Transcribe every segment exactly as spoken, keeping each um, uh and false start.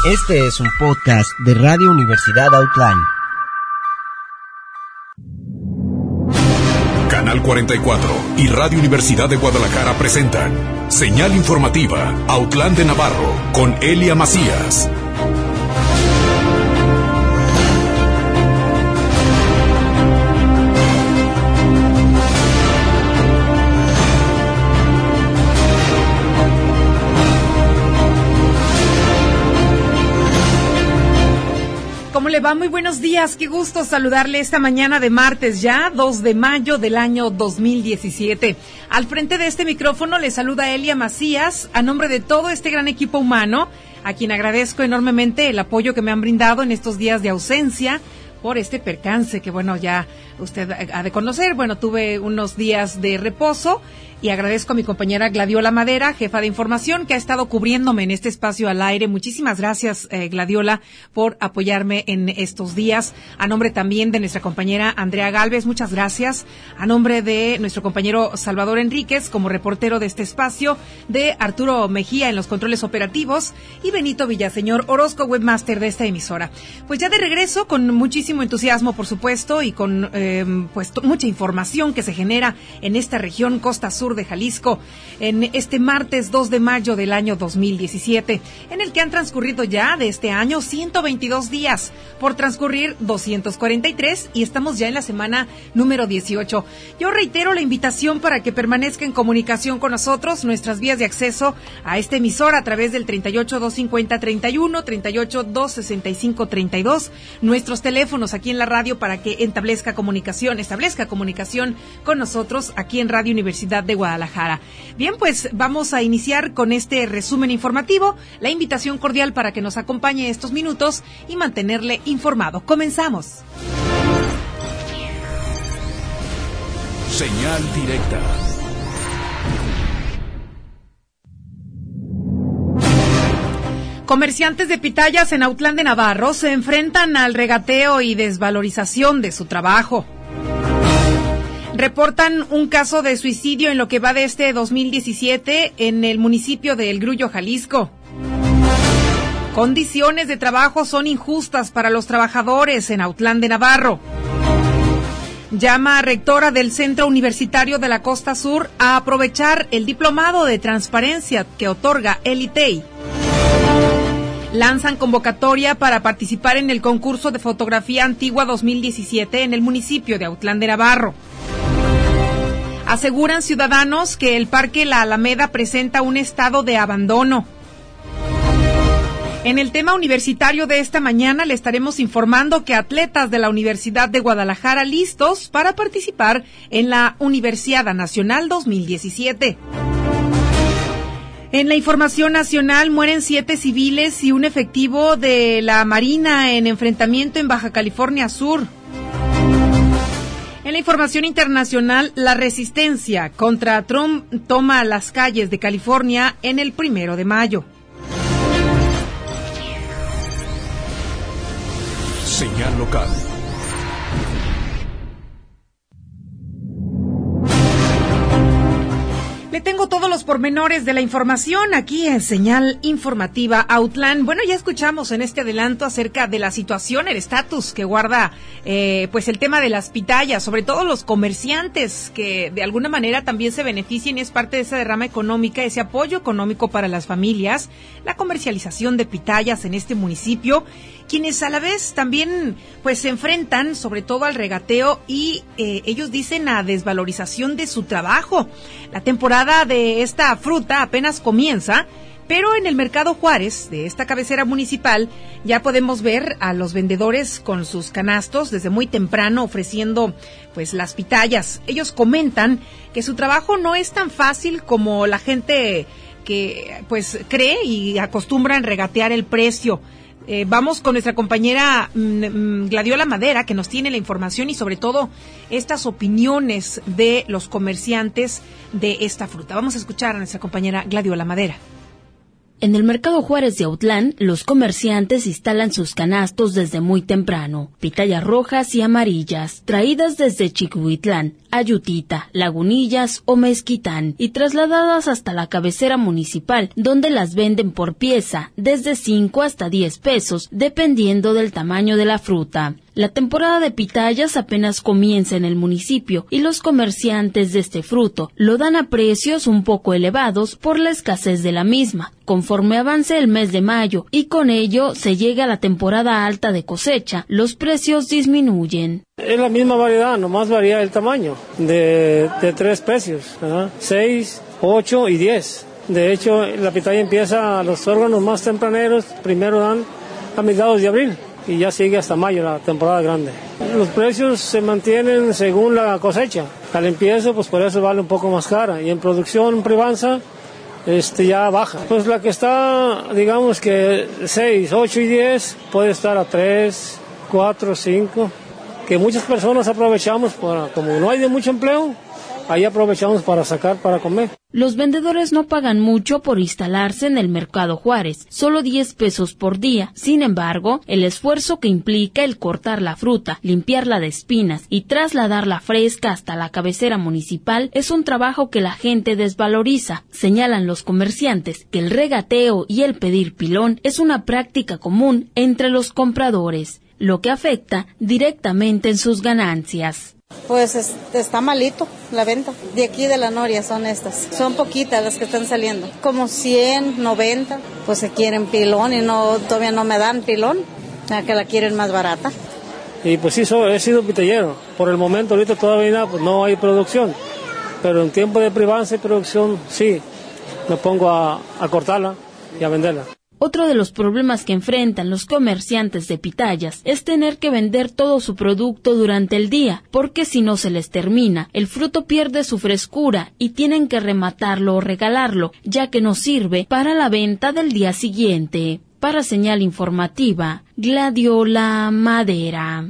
Este es un podcast de Radio Universidad Outland. Canal cuarenta y cuatro y Radio Universidad de Guadalajara presentan Señal Informativa Outland de Navarro con Elia Macías. ¿Cómo le va? Muy buenos días, qué gusto saludarle esta mañana de martes ya, dos de mayo del año dos mil diecisiete. Al frente de este micrófono le saluda Elia Macías, a nombre de todo este gran equipo humano, a quien agradezco enormemente el apoyo que me han brindado en estos días de ausencia por este percance que, bueno, ya usted ha de conocer. Bueno, tuve unos días de reposo y agradezco a mi compañera Gladiola Madera, jefa de información, que ha estado cubriéndome en este espacio al aire. Muchísimas gracias, eh, Gladiola, por apoyarme en estos días. A nombre también de nuestra compañera Andrea Galvez, muchas gracias. A nombre de nuestro compañero Salvador Enríquez, como reportero de este espacio, de Arturo Mejía en los controles operativos y Benito Villaseñor Orozco, webmaster de esta emisora. Pues ya de regreso, con muchísimo entusiasmo, por supuesto, y con eh, pues mucha información que se genera en esta región costa sur de Jalisco en este martes dos de mayo del año dos mil diecisiete, en el que han transcurrido ya de este año ciento veintidós días, por transcurrir doscientos cuarenta y tres, y estamos ya en la semana número dieciocho. Yo reitero la invitación para que permanezca en comunicación con nosotros, nuestras vías de acceso a esta emisora a través del treinta y ocho, doscientos cincuenta, treinta y uno, treinta y ocho, doscientos sesenta y cinco, treinta y dos, nuestros teléfonos aquí en la radio para que establezca comunicación, establezca comunicación con nosotros aquí en Radio Universidad de Guadalajara. Bien, pues vamos a iniciar con este resumen informativo. La invitación cordial para que nos acompañe estos minutos y mantenerle informado. Comenzamos. Señal directa. Comerciantes de pitayas en Autlán de Navarro se enfrentan al regateo y desvalorización de su trabajo. Reportan un caso de suicidio en lo que va de este dos mil diecisiete en el municipio de El Grullo, Jalisco. Condiciones de trabajo son injustas para los trabajadores en Autlán de Navarro. Llama a rectora del Centro Universitario de la Costa Sur a aprovechar el diplomado de transparencia que otorga el I T E I. Lanzan convocatoria para participar en el concurso de fotografía antigua dos mil diecisiete en el municipio de Autlán de Navarro. Aseguran ciudadanos que el Parque La Alameda presenta un estado de abandono. En el tema universitario de esta mañana le estaremos informando que atletas de la Universidad de Guadalajara listos para participar en la Universiada Nacional dos mil diecisiete. En la información nacional, mueren siete civiles y un efectivo de la Marina en enfrentamiento en Baja California Sur. En la información internacional, la resistencia contra Trump toma las calles de California en el primero de mayo. Señal local. Le tengo todos los pormenores de la información aquí en Señal Informativa Outland. Bueno, ya escuchamos en este adelanto acerca de la situación, el estatus que guarda eh, pues el tema de las pitayas, sobre todo los comerciantes que de alguna manera también se benefician y es parte de esa derrama económica, ese apoyo económico para las familias, la comercialización de pitayas en este municipio, quienes a la vez también pues se enfrentan sobre todo al regateo y eh, ellos dicen a desvalorización de su trabajo. La temporada de esta fruta apenas comienza, pero en el Mercado Juárez de esta cabecera municipal ya podemos ver a los vendedores con sus canastos desde muy temprano ofreciendo pues las pitayas. Ellos comentan que su trabajo no es tan fácil como la gente que pues cree y acostumbra a regatear el precio. Eh, vamos con nuestra compañera mmm, Gladiola Madera, que nos tiene la información y sobre todo estas opiniones de los comerciantes de esta fruta. Vamos a escuchar a nuestra compañera Gladiola Madera. En el Mercado Juárez de Autlán, los comerciantes instalan sus canastos desde muy temprano. Pitayas rojas y amarillas, traídas desde Chiquihuitlán, Ayutita, Lagunillas o Mezquitán y trasladadas hasta la cabecera municipal, donde las venden por pieza, desde cinco hasta diez pesos, dependiendo del tamaño de la fruta. La temporada de pitayas apenas comienza en el municipio y los comerciantes de este fruto lo dan a precios un poco elevados por la escasez de la misma. Conforme avance el mes de mayo y con ello se llega a la temporada alta de cosecha, los precios disminuyen. Es la misma variedad, nomás varía el tamaño de, de tres precios, ¿verdad? seis, ocho y diez. De hecho, la pitaya empieza, los órganos más tempraneros primero dan a mediados de abril y ya sigue hasta mayo, la temporada grande. Los precios se mantienen según la cosecha. Al empiezo, pues por eso vale un poco más cara. Y en producción privanza, este ya baja. Pues la que está, digamos que seis, ocho y diez, puede estar a tres, cuatro, cinco. Que muchas personas aprovechamos, para, como no hay de mucho empleo, ahí aprovechamos para sacar para comer. Los vendedores no pagan mucho por instalarse en el Mercado Juárez, solo diez pesos por día. Sin embargo, el esfuerzo que implica el cortar la fruta, limpiarla de espinas y trasladarla fresca hasta la cabecera municipal es un trabajo que la gente desvaloriza. Señalan los comerciantes que el regateo y el pedir pilón es una práctica común entre los compradores, lo que afecta directamente en sus ganancias. Pues es, está malito la venta. De aquí de la Noria son estas. Son poquitas las que están saliendo. Como cien, noventa. Pues se quieren pilón y no todavía no me dan pilón. A que la quieren más barata. Y pues sí, so, he sido pitayero. Por el momento ahorita todavía pues, no hay producción. Pero en tiempo de privanza y producción sí. Me pongo a, a cortarla y a venderla. Otro de los problemas que enfrentan los comerciantes de pitayas es tener que vender todo su producto durante el día, porque si no se les termina, el fruto pierde su frescura y tienen que rematarlo o regalarlo, ya que no sirve para la venta del día siguiente. Para Señal Informativa, Gladiola Madera.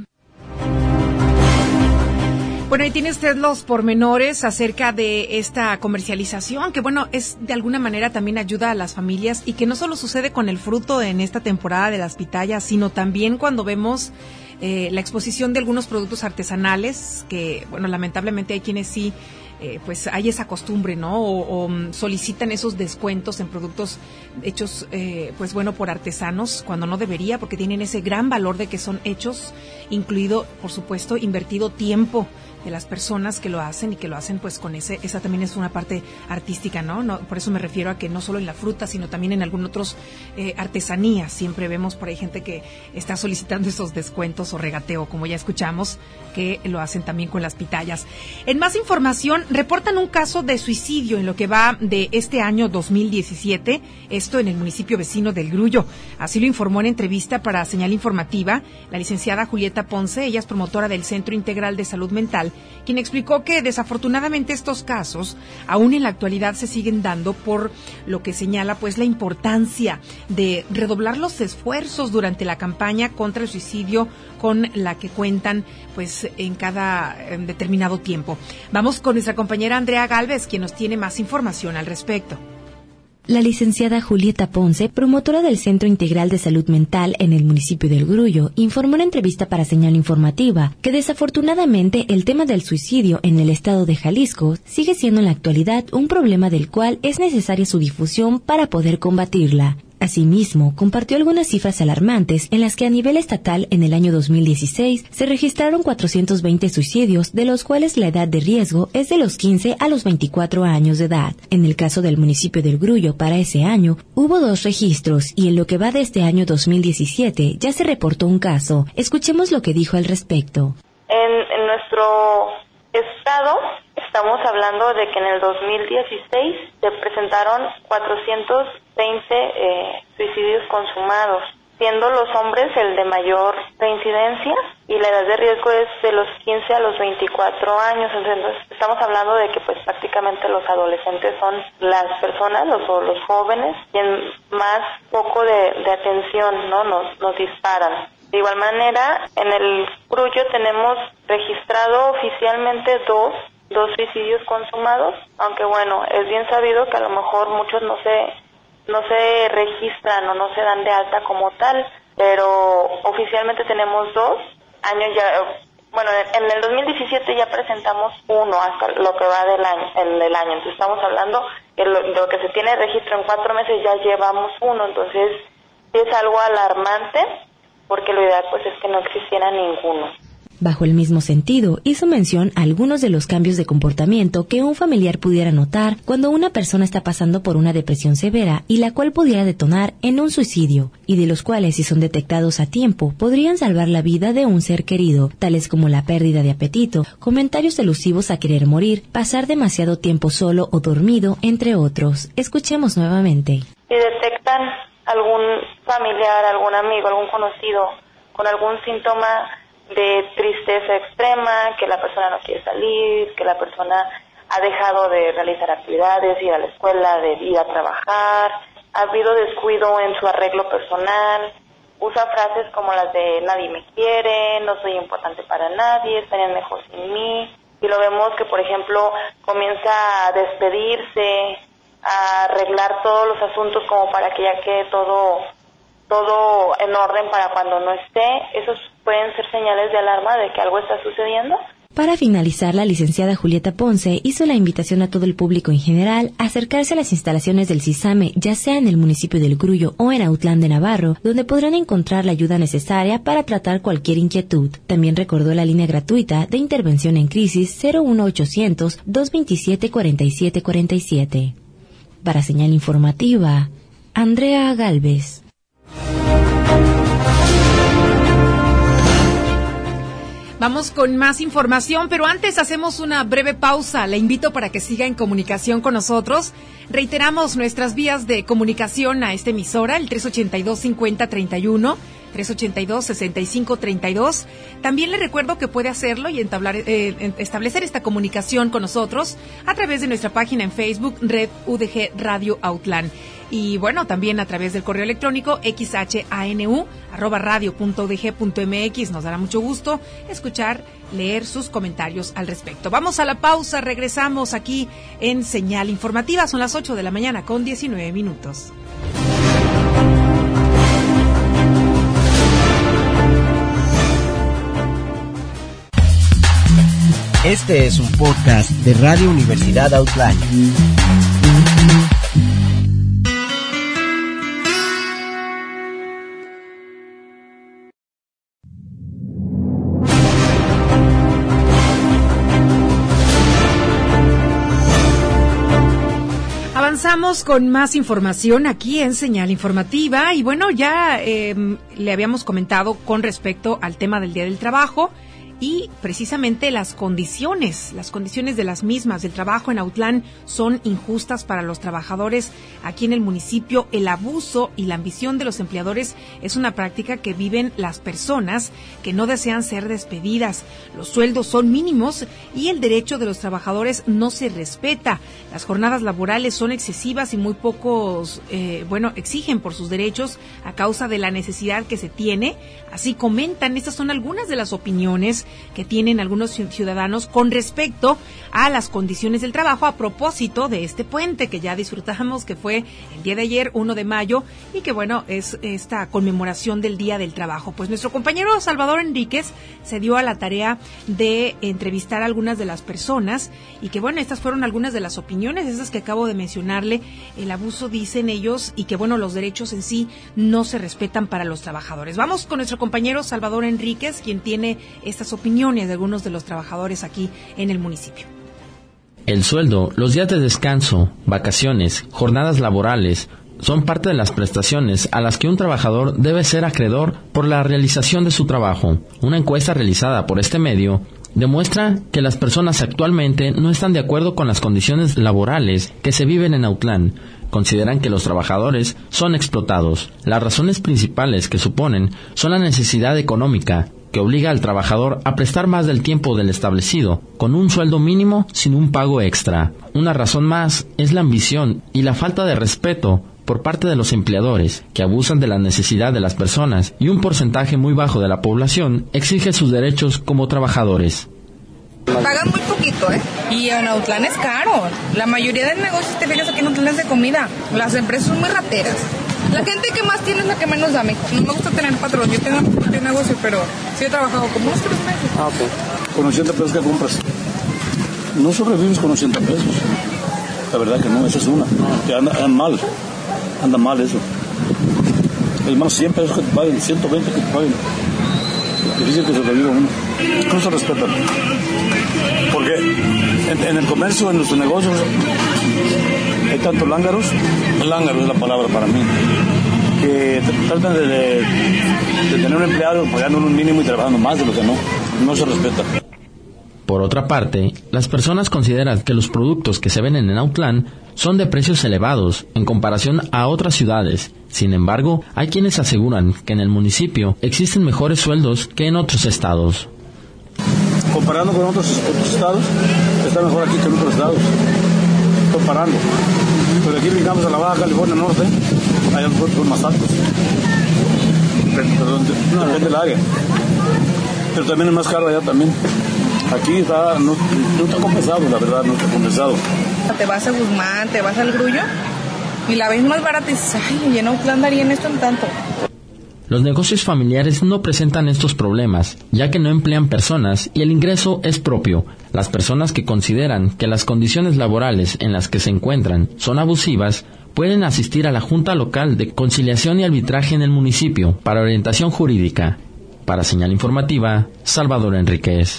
Bueno, ahí tiene usted los pormenores acerca de esta comercialización, que bueno, es de alguna manera también ayuda a las familias y que no solo sucede con el fruto en esta temporada de las pitayas, sino también cuando vemos eh, la exposición de algunos productos artesanales, que bueno, lamentablemente hay quienes sí, eh, pues hay esa costumbre, ¿no? O, o solicitan esos descuentos en productos hechos, eh, pues bueno, por artesanos, cuando no debería, porque tienen ese gran valor de que son hechos, incluido, por supuesto, invertido tiempo de las personas que lo hacen y que lo hacen pues con ese, esa también es una parte artística, ¿no? No, por eso me refiero a que no solo en la fruta, sino también en algunos otros eh, artesanías. Siempre vemos por ahí gente que está solicitando esos descuentos o regateo, como ya escuchamos, que lo hacen también con las pitayas. En más información, reportan un caso de suicidio en lo que va de este año dos mil diecisiete, esto en el municipio vecino del Grullo. Así lo informó en entrevista para Señal Informativa la licenciada Julieta Ponce, ella es promotora del Centro Integral de Salud Mental, quien explicó que desafortunadamente estos casos aún en la actualidad se siguen dando, por lo que señala pues la importancia de redoblar los esfuerzos durante la campaña contra el suicidio con la que cuentan pues en cada en determinado tiempo. Vamos con nuestra compañera Andrea Galvez, quien nos tiene más información al respecto. La licenciada Julieta Ponce, promotora del Centro Integral de Salud Mental en el municipio del Grullo, informó en entrevista para Señal Informativa que desafortunadamente el tema del suicidio en el estado de Jalisco sigue siendo en la actualidad un problema del cual es necesaria su difusión para poder combatirla. Asimismo, compartió algunas cifras alarmantes en las que a nivel estatal en el año dos mil dieciséis se registraron cuatrocientos veinte suicidios, de los cuales la edad de riesgo es de los quince a los veinticuatro años de edad. En el caso del municipio del Grullo, para ese año, hubo dos registros y en lo que va de este año dos mil diecisiete ya se reportó un caso. Escuchemos lo que dijo al respecto. En, en nuestro estado estamos hablando de que en el dos mil dieciséis se presentaron cuatrocientos veinte eh, suicidios consumados, siendo los hombres el de mayor reincidencia y la edad de riesgo es de los quince a los veinticuatro años. Entonces estamos hablando de que pues prácticamente los adolescentes son las personas, los, los jóvenes, quien más poco de, de atención no nos, nos disparan. De igual manera, en el Grullo tenemos registrado oficialmente dos, dos suicidios consumados, aunque bueno, es bien sabido que a lo mejor muchos no se no se registran o no se dan de alta como tal, pero oficialmente tenemos dos años ya. Bueno, en el dos mil diecisiete ya presentamos uno hasta lo que va del año, el, el año. Entonces estamos hablando que lo, lo que se tiene registro en cuatro meses ya llevamos uno. Entonces es algo alarmante porque lo ideal pues es que no existiera ninguno. Bajo el mismo sentido, hizo mención a algunos de los cambios de comportamiento que un familiar pudiera notar cuando una persona está pasando por una depresión severa y la cual pudiera detonar en un suicidio, y de los cuales, si son detectados a tiempo, podrían salvar la vida de un ser querido, tales como la pérdida de apetito, comentarios elusivos a querer morir, pasar demasiado tiempo solo o dormido, entre otros. Escuchemos nuevamente. Si detectan algún familiar, algún amigo, algún conocido con algún síntoma de tristeza extrema, que la persona no quiere salir, que la persona ha dejado de realizar actividades, ir a la escuela, de ir a trabajar, ha habido descuido en su arreglo personal, usa frases como las de nadie me quiere, no soy importante para nadie, estarían mejor sin mí, y lo vemos que, por ejemplo, comienza a despedirse, a arreglar todos los asuntos como para que ya quede todo todo en orden para cuando no esté. Esos pueden ser señales de alarma de que algo está sucediendo. Para finalizar, la licenciada Julieta Ponce hizo la invitación a todo el público en general a acercarse a las instalaciones del CISAME, ya sea en el municipio del Grullo o en Autlán de Navarro, donde podrán encontrar la ayuda necesaria para tratar cualquier inquietud. También recordó la línea gratuita de intervención en crisis cero uno ochocientos, dos veintisiete, cuarenta y siete cuarenta y siete. Para Señal Informativa, Andrea Galvez. Vamos con más información, pero antes hacemos una breve pausa. Le invito para que siga en comunicación con nosotros. Reiteramos nuestras vías de comunicación a esta emisora, el tres ochenta y dos, cincuenta, treinta y uno, tres ochenta y dos, sesenta y cinco, treinta y dos. También le recuerdo que puede hacerlo y entablar, eh, establecer esta comunicación con nosotros a través de nuestra página en Facebook, Red U D G Radio Autlán. Y bueno, también a través del correo electrónico xhanu arroba radio punto udg punto mx. Nos dará mucho gusto escuchar, leer sus comentarios al respecto. Vamos a la pausa, regresamos aquí en Señal Informativa. Son las ocho de la mañana con diecinueve minutos. Este es un podcast de Radio Universidad Autlán. Avanzamos con más información aquí en Señal Informativa y bueno, ya eh, le habíamos comentado con respecto al tema del Día del Trabajo y precisamente las condiciones, las condiciones de las mismas del trabajo en Autlán son injustas para los trabajadores aquí en el municipio. El abuso y la ambición de los empleadores es una práctica que viven las personas que no desean ser despedidas. Los sueldos son mínimos y el derecho de los trabajadores no se respeta. Las jornadas laborales son excesivas y muy pocos, eh, bueno, exigen por sus derechos a causa de la necesidad que se tiene. Así comentan, estas son algunas de las opiniones que tienen algunos ciudadanos con respecto a las condiciones del trabajo a propósito de este puente que ya disfrutamos, que fue el día de ayer, uno de mayo, y que bueno, es esta conmemoración del Día del Trabajo. Pues nuestro compañero Salvador Enríquez se dio a la tarea de entrevistar a algunas de las personas y que bueno, estas fueron algunas de las opiniones, esas que acabo de mencionarle. El abuso, dicen ellos, y que bueno, los derechos en sí no se respetan para los trabajadores. Vamos con nuestro compañero Salvador Enríquez, quien tiene estas opiniones de algunos de los trabajadores aquí en el municipio. El sueldo, los días de descanso, vacaciones, jornadas laborales, son parte de las prestaciones a las que un trabajador debe ser acreedor por la realización de su trabajo. Una encuesta realizada por este medio demuestra que las personas actualmente no están de acuerdo con las condiciones laborales que se viven en Autlán. Consideran que los trabajadores son explotados. Las razones principales que suponen son la necesidad económica, que obliga al trabajador a prestar más del tiempo del establecido, con un sueldo mínimo sin un pago extra. Una razón más es la ambición y la falta de respeto por parte de los empleadores, que abusan de la necesidad de las personas, y un porcentaje muy bajo de la población exige sus derechos como trabajadores. Pagan muy poquito, ¿eh? Y en Autlán es caro. La mayoría del negocio, te fijas, aquí en Autlán es de comida. Las empresas son muy rateras. La gente que más tiene es la que menos da, mijo. No me gusta tener patrón. Yo tengo un propio negocio, pero sí he trabajado como unos tres meses. Ah, ok. ¿Con ochenta pesos qué compras? No sobrevives con ochenta pesos. La verdad que no, esa es una. Que anda, anda mal. Anda mal eso. Es más, cien pesos que te paguen, ciento veinte que te paguen. Difícil que sobreviva uno. No se respetan. Porque en, en el comercio, en nuestros negocios, hay tantos lángaros. Lángaro es la palabra para mí. Que tratan de, de, de tener un empleado pagando un mínimo y trabajando más de lo que no. No se respeta. Por otra parte, las personas consideran que los productos que se venden en Autlán son de precios elevados en comparación a otras ciudades. Sin embargo, hay quienes aseguran que en el municipio existen mejores sueldos que en otros estados. Comparando con otros, otros estados, está mejor aquí que en otros estados. Comparando. Pero aquí brincamos a la Baja California Norte, allá los productos son más altos. Pero, depende del área. Pero también es más caro allá también. Aquí está, no, no está compensado, la verdad, no está compensado. Te vas a Guzmán, te vas al Grullo y la ves más barata y dices, ay, y en Autlán darían esto en tanto. Los negocios familiares no presentan estos problemas, ya que no emplean personas y el ingreso es propio. Las personas que consideran que las condiciones laborales en las que se encuentran son abusivas pueden asistir a la Junta Local de Conciliación y Arbitraje en el municipio para orientación jurídica. Para Señal Informativa, Salvador Enríquez.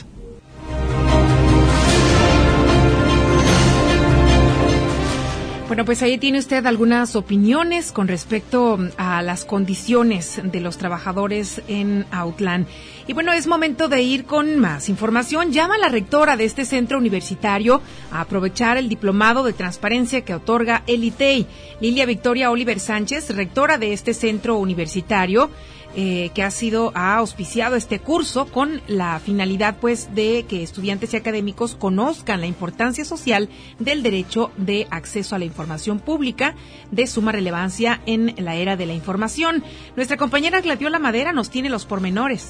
Bueno, pues ahí tiene usted algunas opiniones con respecto a las condiciones de los trabajadores en Autlán. Y bueno, es momento de ir con más información. Llama la rectora de este centro universitario a aprovechar el diplomado de transparencia que otorga el I T E I. Lilia Victoria Oliver Sánchez, rectora de este centro universitario, Eh, que ha sido, ha auspiciado este curso con la finalidad, pues, de que estudiantes y académicos conozcan la importancia social del derecho de acceso a la información pública, de suma relevancia en la era de la información. Nuestra compañera Gladiola Madera nos tiene los pormenores.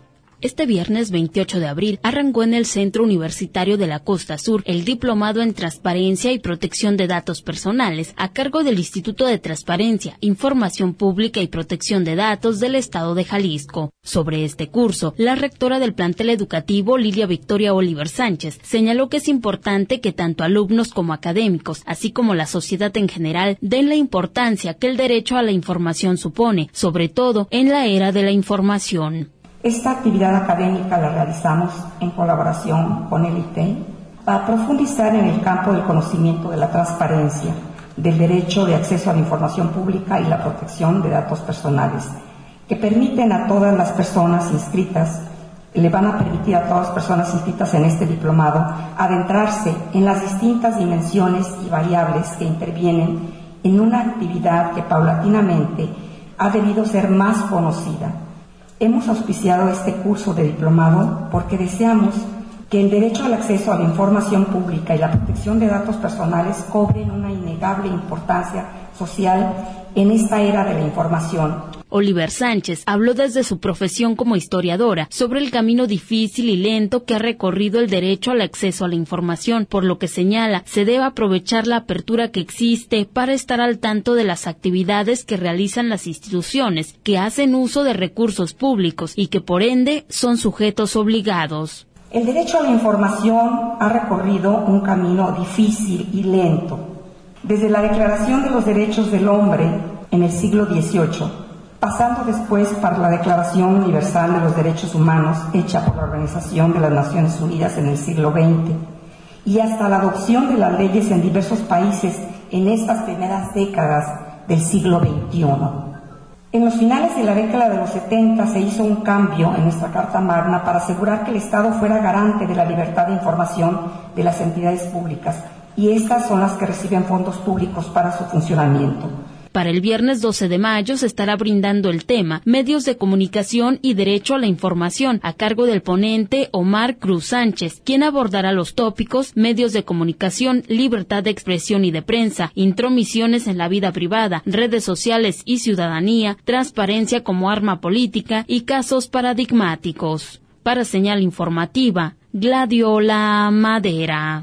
Este viernes veintiocho de abril arrancó en el Centro Universitario de la Costa Sur el Diplomado en Transparencia y Protección de Datos Personales a cargo del Instituto de Transparencia, Información Pública y Protección de Datos del Estado de Jalisco. Sobre este curso, la rectora del plantel educativo, Lilia Victoria Oliver Sánchez, señaló que es importante que tanto alumnos como académicos, así como la sociedad en general, den la importancia que el derecho a la información supone, sobre todo en la era de la información. Esta actividad académica la realizamos en colaboración con el I T E I para profundizar en el campo del conocimiento de la transparencia, del derecho de acceso a la información pública y la protección de datos personales, que permiten a todas las personas inscritas, le van a permitir a todas las personas inscritas en este diplomado adentrarse en las distintas dimensiones y variables que intervienen en una actividad que paulatinamente ha debido ser más conocida. Hemos auspiciado este curso de diplomado porque deseamos que el derecho al acceso a la información pública y la protección de datos personales cobren una innegable importancia social en esta era de la información. Oliver Sánchez habló desde su profesión como historiadora sobre el camino difícil y lento que ha recorrido el derecho al acceso a la información, por lo que señala se debe aprovechar la apertura que existe para estar al tanto de las actividades que realizan las instituciones que hacen uso de recursos públicos y que por ende son sujetos obligados. El derecho a la información ha recorrido un camino difícil y lento. Desde la Declaración de los Derechos del Hombre en el siglo dieciocho, pasando después por la Declaración Universal de los Derechos Humanos hecha por la Organización de las Naciones Unidas en el siglo veinte, y hasta la adopción de las leyes en diversos países en estas primeras décadas del siglo veintiuno. En los finales de la década de los setenta se hizo un cambio en nuestra Carta Magna para asegurar que el Estado fuera garante de la libertad de información de las entidades públicas, y estas son las que reciben fondos públicos para su funcionamiento. Para el viernes doce de mayo se estará brindando el tema Medios de Comunicación y Derecho a la Información a cargo del ponente Omar Cruz Sánchez, quien abordará los tópicos Medios de Comunicación, Libertad de Expresión y de Prensa, Intromisiones en la Vida Privada, Redes Sociales y Ciudadanía, Transparencia como Arma Política y Casos Paradigmáticos. Para Señal Informativa, Gladiola Madera.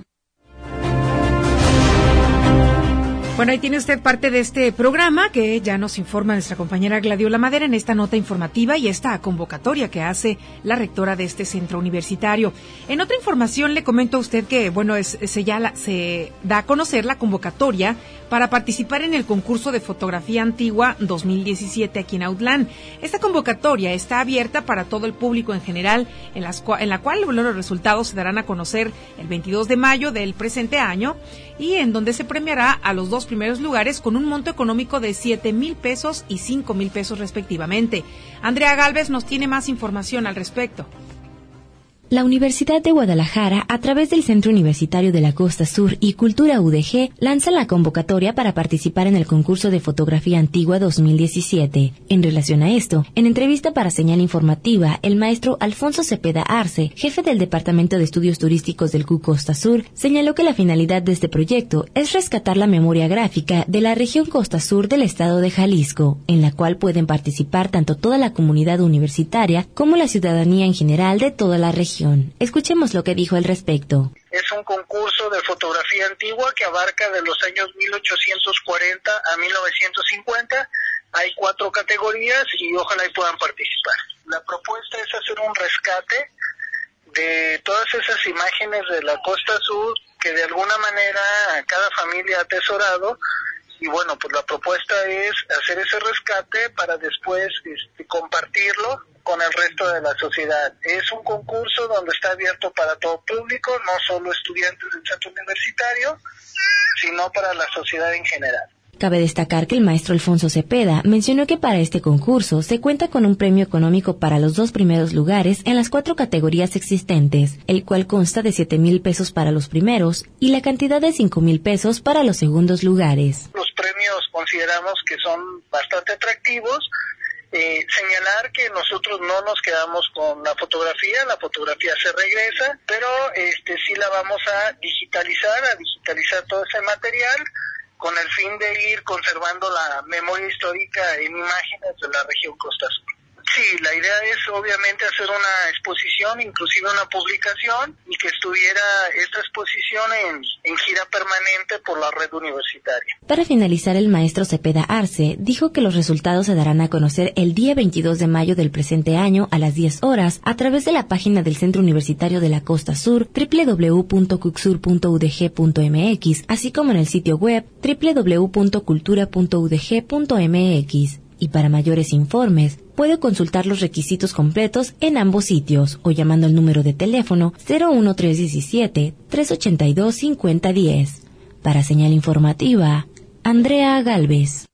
Bueno, ahí tiene usted parte de este programa que ya nos informa nuestra compañera Gladiola Madera en esta nota informativa y esta convocatoria que hace la rectora de este centro universitario. En otra información le comento a usted que, bueno, es, se, ya la, se da a conocer la convocatoria para participar en el concurso de fotografía antigua dos mil diecisiete aquí en Autlán. Esta convocatoria está abierta para todo el público en general, en, las, en la cual bueno, los resultados se darán a conocer el veintidós de mayo del presente año y en donde se premiará a los dos primeros lugares con un monto económico de siete mil pesos y cinco mil pesos respectivamente. Andrea Galvez nos tiene más información al respecto. La Universidad de Guadalajara, a través del Centro Universitario de la Costa Sur y Cultura U D G, lanza la convocatoria para participar en el concurso de fotografía antigua dos mil diecisiete. En relación a esto, en entrevista para Señal Informativa, el maestro Alfonso Cepeda Arce, jefe del Departamento de Estudios Turísticos del C U Costa Sur, señaló que la finalidad de este proyecto es rescatar la memoria gráfica de la región Costa Sur del estado de Jalisco, en la cual pueden participar tanto toda la comunidad universitaria como la ciudadanía en general de toda la región. Escuchemos lo que dijo al respecto. Es un concurso de fotografía antigua que abarca de los años mil ochocientos cuarenta a mil novecientos cincuenta. Hay cuatro categorías y ojalá y puedan participar. La propuesta es hacer un rescate de todas esas imágenes de la Costa Sur que de alguna manera cada familia ha atesorado. Y bueno, pues la propuesta es hacer ese rescate para después este, compartirlo con el resto de la sociedad. Es un concurso donde está abierto para todo público, no solo estudiantes del centro universitario, sino para la sociedad en general. Cabe destacar que el maestro Alfonso Cepeda mencionó que para este concurso se cuenta con un premio económico para los dos primeros lugares en las cuatro categorías existentes, el cual consta de siete mil pesos para los primeros y la cantidad de cinco mil pesos para los segundos lugares. Los premios consideramos que son bastante atractivos. Eh, señalar que nosotros no nos quedamos con la fotografía, la fotografía se regresa, pero este sí la vamos a digitalizar, a digitalizar todo ese material con el fin de ir conservando la memoria histórica en imágenes de la región Costa Sur. Sí, la idea es obviamente hacer una exposición, inclusive una publicación, y que estuviera esta exposición en, en gira permanente por la red universitaria. Para finalizar, el maestro Cepeda Arce dijo que los resultados se darán a conocer el día veintidós de mayo del presente año a las diez horas a través de la página del Centro Universitario de la Costa Sur, doble u doble u doble u punto cucsur punto u d g punto m x, así como en el sitio web doble u doble u doble u punto cultura punto u d g punto m x. Y para mayores informes, puede consultar los requisitos completos en ambos sitios o llamando al número de teléfono cero uno tres uno siete, tres ocho dos, cinco cero uno cero. Para Señal Informativa, Andrea Galvez.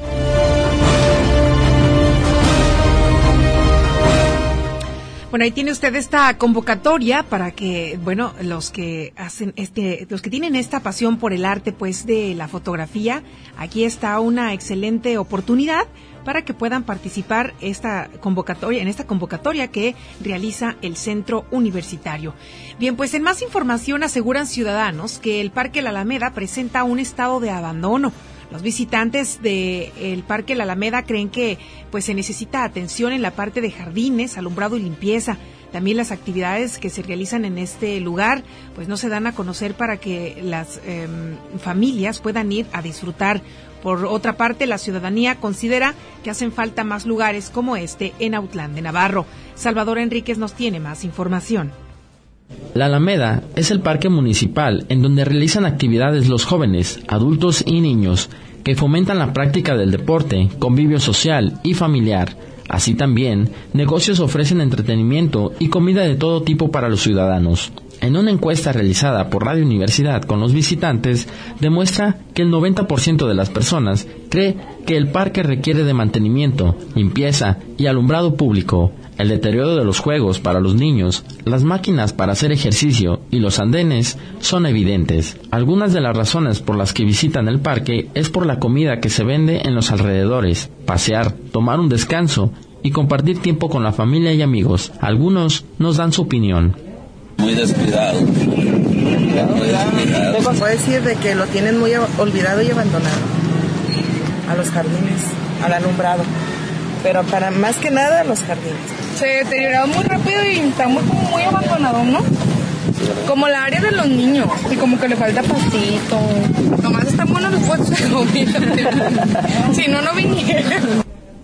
Bueno, ahí tiene usted esta convocatoria para que, bueno, los que hacen este, los que tienen esta pasión por el arte, pues, de la fotografía, aquí está una excelente oportunidad para que puedan participar esta convocatoria, en esta convocatoria que realiza el Centro Universitario. Bien, pues en más información aseguran ciudadanos que el Parque La Alameda presenta un estado de abandono. Los visitantes del Parque La Alameda creen que pues se necesita atención en la parte de jardines, alumbrado y limpieza. También las actividades que se realizan en este lugar pues no se dan a conocer para que las eh, familias puedan ir a disfrutar. Por otra parte, la ciudadanía considera que hacen falta más lugares como este en Autlán de Navarro. Salvador Enríquez nos tiene más información. La Alameda es el parque municipal en donde realizan actividades los jóvenes, adultos y niños que fomentan la práctica del deporte, convivio social y familiar. Así también, negocios ofrecen entretenimiento y comida de todo tipo para los ciudadanos. En una encuesta realizada por Radio Universidad con los visitantes, demuestra que el noventa por ciento de las personas cree que el parque requiere de mantenimiento, limpieza y alumbrado público. El deterioro de los juegos para los niños, las máquinas para hacer ejercicio y los andenes son evidentes. Algunas de las razones por las que visitan el parque es por la comida que se vende en los alrededores, pasear, tomar un descanso y compartir tiempo con la familia y amigos. Algunos nos dan su opinión. Muy descuidado. Muy descuidado. Se puede decir de que lo tienen muy olvidado y abandonado. A los jardines, al alumbrado. Pero para más que nada los jardines. Se deterioró muy rápido y está muy, muy abandonado, ¿no? Como la área de los niños, y como que le falta pastito. Nomás están buenos los puestos de comida. Si no, no vinieron.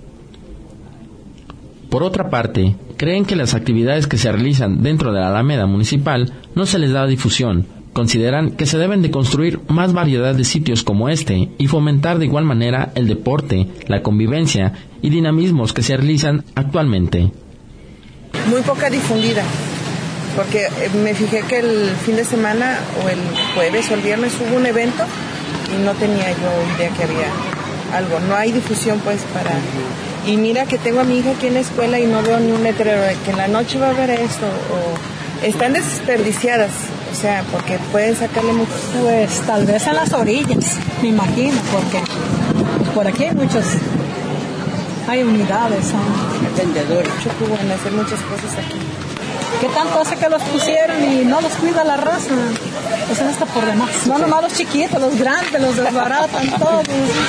Por otra parte, creen que las actividades que se realizan dentro de la Alameda Municipal no se les da difusión. Consideran que se deben de construir más variedad de sitios como este y fomentar de igual manera el deporte, la convivencia y dinamismos que se realizan actualmente. Muy poca difundida, porque me fijé que el fin de semana o el jueves o el viernes hubo un evento y no tenía yo idea que había algo. No hay difusión pues para... Y mira que tengo a mi hija aquí en la escuela y no veo ni un letrero de que en la noche va a haber esto o... Están desperdiciadas. O sea, porque pueden sacarle mucho. Pues tal vez a las orillas, me imagino, porque pues, por aquí hay muchos, hay unidades, son vendedores. Mucho que van a hacer muchas cosas aquí. ¿Qué tanto hace que los pusieron y no los cuida la raza? Pues en esto por demás. No nomás los chiquitos, los grandes, los desbaratan todos.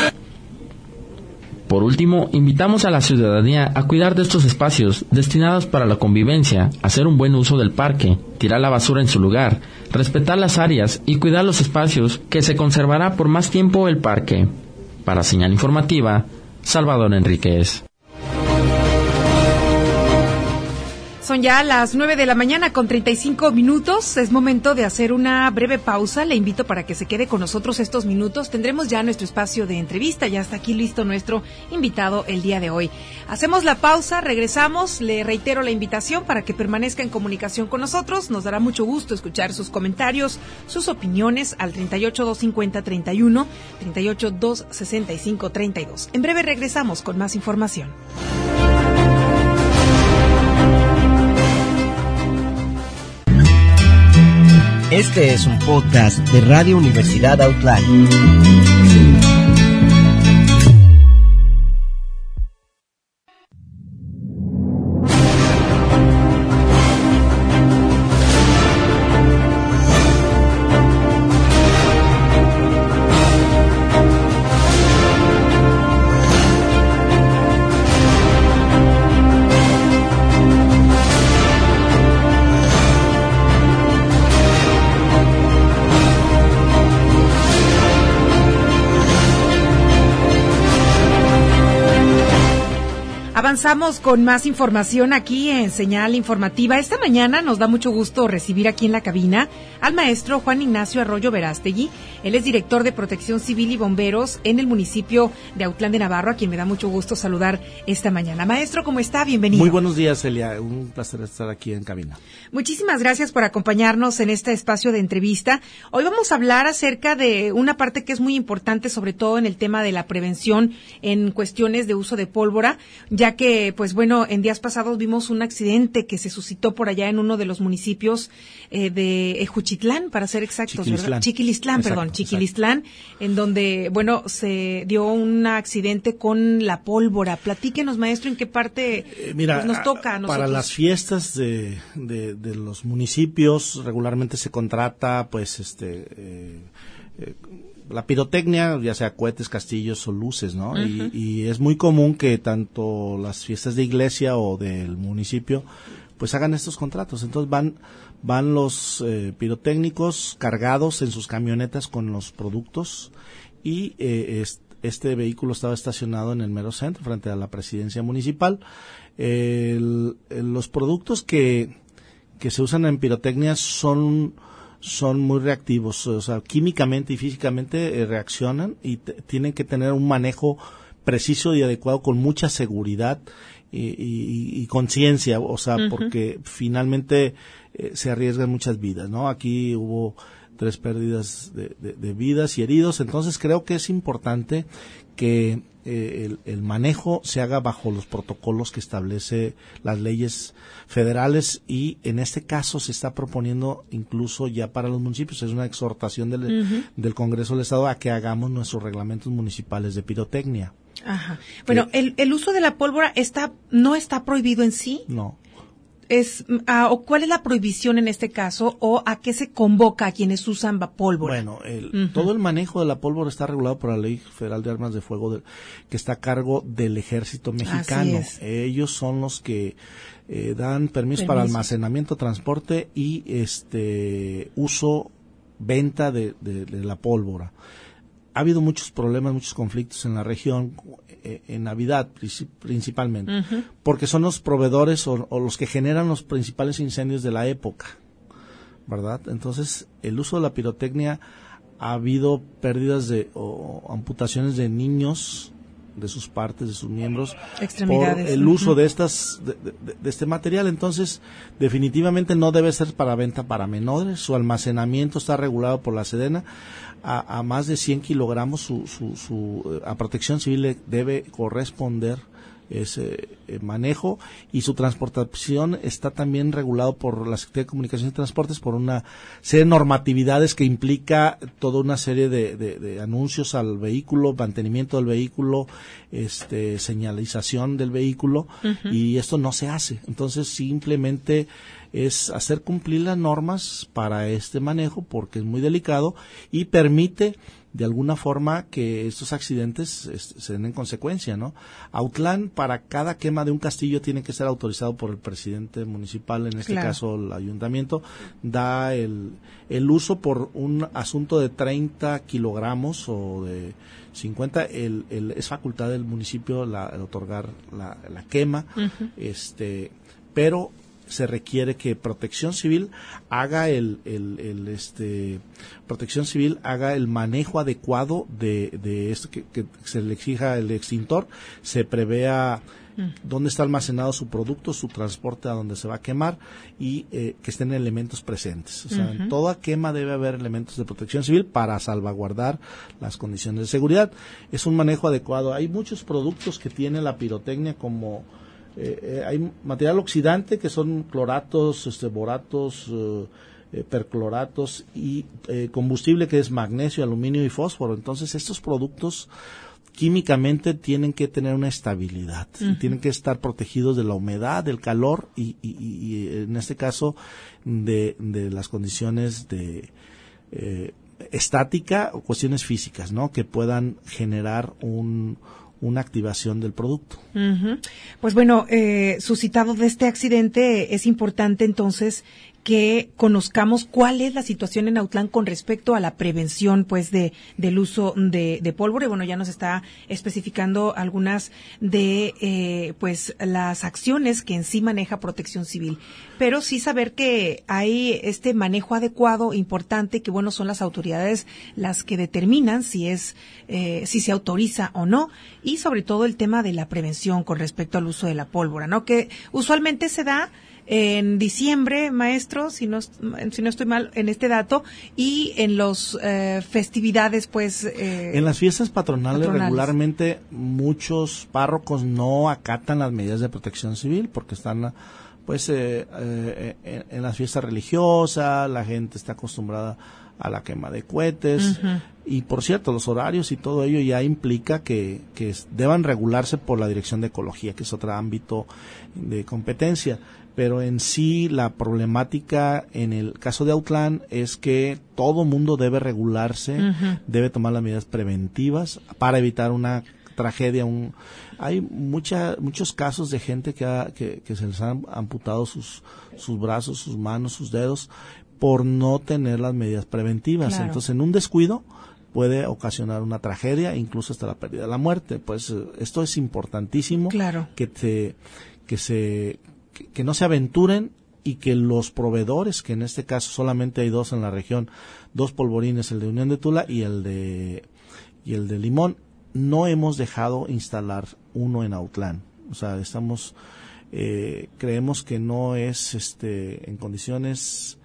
Por último, invitamos a la ciudadanía a cuidar de estos espacios destinados para la convivencia, hacer un buen uso del parque, tirar la basura en su lugar, respetar las áreas y cuidar los espacios que se conservará por más tiempo el parque. Para Señal Informativa, Salvador Enríquez. Son ya las nueve de la mañana con treinta y cinco minutos. Es momento de hacer una breve pausa. Le invito para que se quede con nosotros estos minutos. Tendremos ya nuestro espacio de entrevista. Ya está aquí listo nuestro invitado el día de hoy. Hacemos la pausa, regresamos. Le reitero la invitación para que permanezca en comunicación con nosotros. Nos dará mucho gusto escuchar sus comentarios, sus opiniones al treinta y ocho, doscientos cincuenta, treinta y uno, treinta y ocho, doscientos sesenta y cinco, treinta y dos. En breve regresamos con más información. Este es un podcast de Radio Universidad Outland. Avanzamos con más información aquí en Señal Informativa. Esta mañana nos da mucho gusto recibir aquí en la cabina al maestro Juan Ignacio Arroyo Verástegui. Él es director de Protección Civil y Bomberos en el municipio de Autlán de Navarro, a quien me da mucho gusto saludar esta mañana. Maestro, ¿cómo está? Bienvenido. Muy buenos días, Celia. Un placer estar aquí en cabina. Muchísimas gracias por acompañarnos en este espacio de entrevista. Hoy vamos a hablar acerca de una parte que es muy importante, sobre todo en el tema de la prevención en cuestiones de uso de pólvora, ya que, pues bueno, en días pasados vimos un accidente que se suscitó por allá en uno de los municipios eh, de Juchitlán, para ser exactos, Chiquilistlán. ¿verdad? Chiquilistlán, Exacto, perdón, Chiquilistlán, exacto. En donde, bueno, se dio un accidente con la pólvora. Platíquenos, maestro, en qué parte eh, mira, pues, nos toca a nosotros. Para las fiestas de, de, de los municipios regularmente se contrata, pues, este... Eh, eh, la pirotecnia, ya sea cohetes, castillos o luces, ¿no? Uh-huh. Y, y es muy común que tanto las fiestas de iglesia o del municipio, pues hagan estos contratos. Entonces van van los eh, pirotécnicos cargados en sus camionetas con los productos y eh, est- este vehículo estaba estacionado en el mero centro, frente a la presidencia municipal. El, el, los productos que, que se usan en pirotecnia son... son muy reactivos, o sea, químicamente y físicamente eh, reaccionan y t- tienen que tener un manejo preciso y adecuado con mucha seguridad y, y, y conciencia, o sea, uh-huh. porque finalmente eh, se arriesgan muchas vidas, ¿no? Aquí hubo tres pérdidas de, de, de vidas y heridos, entonces creo que es importante que eh, el, el manejo se haga bajo los protocolos que establece las leyes federales y en este caso se está proponiendo incluso ya para los municipios, es una exhortación del, uh-huh. del Congreso del Estado a que hagamos nuestros reglamentos municipales de pirotecnia. Ajá. Bueno, el, el uso de la pólvora está no está prohibido en sí. No. es uh, o cuál es la prohibición en este caso o a qué se convoca a quienes usan pólvora? Bueno, el, uh-huh. todo el manejo de la pólvora está regulado por la Ley Federal de Armas de Fuego de, que está a cargo del Ejército Mexicano. Ellos son los que eh, dan permisos para almacenamiento, transporte y este uso, venta de, de, de la pólvora. Ha habido muchos problemas, muchos conflictos en la región, eh, en Navidad principalmente, uh-huh. porque son los proveedores o, o los que generan los principales incendios de la época, ¿verdad? Entonces, el uso de la pirotecnia, ha habido pérdidas de o amputaciones de niños, de sus partes, de sus miembros, por el uso uh-huh. de estas de, de, de este material. Entonces, definitivamente no debe ser para venta para menores. Su almacenamiento está regulado por la Sedena a, a más de cien kilogramos. Su, su, su a Protección Civil le debe corresponder ese eh, manejo, y su transportación está también regulado por la Secretaría de Comunicaciones y Transportes por una serie de normatividades que implica toda una serie de, de, de anuncios al vehículo, mantenimiento del vehículo, este señalización del vehículo, uh-huh. y esto no se hace. Entonces simplemente es hacer cumplir las normas para este manejo, porque es muy delicado y permite de alguna forma que estos accidentes este, se den en consecuencia, ¿no? Autlán, para cada quema de un castillo, tiene que ser autorizado por el presidente municipal, en este claro. caso el ayuntamiento, da el, el uso por un asunto de treinta kilogramos o de cincuenta, el, el, es facultad del municipio la, el otorgar la, la quema, uh-huh. este, pero se requiere que Protección Civil haga el, el, el este Protección Civil haga el manejo adecuado de, de esto, que, que se le exija el extintor, se prevea mm. dónde está almacenado su producto, su transporte a donde se va a quemar, y eh, que estén elementos presentes. O sea, uh-huh. en toda quema debe haber elementos de Protección Civil para salvaguardar las condiciones de seguridad. Es un manejo adecuado. Hay muchos productos que tiene la pirotecnia, como Eh, eh, hay material oxidante que son cloratos, este, boratos, eh, eh, percloratos, y eh, combustible que es magnesio, aluminio y fósforo. Entonces estos productos químicamente tienen que tener una estabilidad, uh-huh. tienen que estar protegidos de la humedad, del calor y, y, y en este caso de, de las condiciones de eh, estática o cuestiones físicas, ¿no? Que puedan generar un una activación del producto. Uh-huh. Pues bueno, eh, suscitado de este accidente, es importante entonces que conozcamos cuál es la situación en Autlán con respecto a la prevención, pues, de del uso de, de pólvora. Y bueno, ya nos está especificando algunas de, eh, pues, las acciones que en sí maneja Protección Civil. Pero sí saber que hay este manejo adecuado, importante, que bueno, son las autoridades las que determinan si es, eh, si se autoriza o no, y sobre todo el tema de la prevención con respecto al uso de la pólvora, ¿no? Que usualmente se da en diciembre, maestro, si no, si no estoy mal en este dato, y en las eh, festividades, pues... Eh, en las fiestas patronales, patronales, regularmente muchos párrocos no acatan las medidas de Protección Civil porque están, pues, eh, eh, en, en las fiestas religiosas, la gente está acostumbrada a la quema de cohetes, uh-huh. y por cierto, los horarios y todo ello ya implica que, que deban regularse por la Dirección de Ecología, que es otro ámbito de competencia. Pero en sí la problemática en el caso de Autlán es que todo mundo debe regularse, uh-huh. debe tomar las medidas preventivas para evitar una tragedia. Un, hay mucha, muchos casos de gente que, ha, que, que se les han amputado sus, sus brazos, sus manos, sus dedos, por no tener las medidas preventivas. Claro. Entonces, en un descuido puede ocasionar una tragedia, incluso hasta la pérdida de la muerte. Pues esto es importantísimo, claro. que te, que se Que, que no se aventuren, y que los proveedores, que en este caso solamente hay dos en la región, dos polvorines, el de Unión de Tula y el de y el de Limón, no hemos dejado instalar uno en Autlán. O sea, estamos eh, creemos que no es este en condiciones